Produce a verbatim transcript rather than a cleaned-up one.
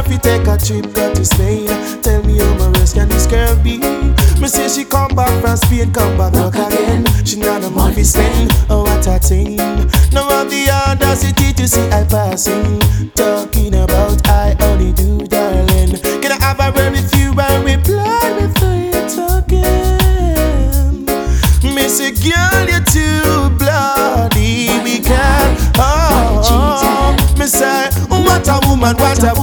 have to take a trip, go to Spain. Tell me how my rest can this girl be? Me say she come back from Spain, come back rock again. She not a money to spend, oh what a thing. Now of the audacity to see I passing. Talking about I only do, darling. Can I have a word with you and reply before you talking? Me say girl you're too bloody, we can't. Oh, oh, me say what a woman, what a woman.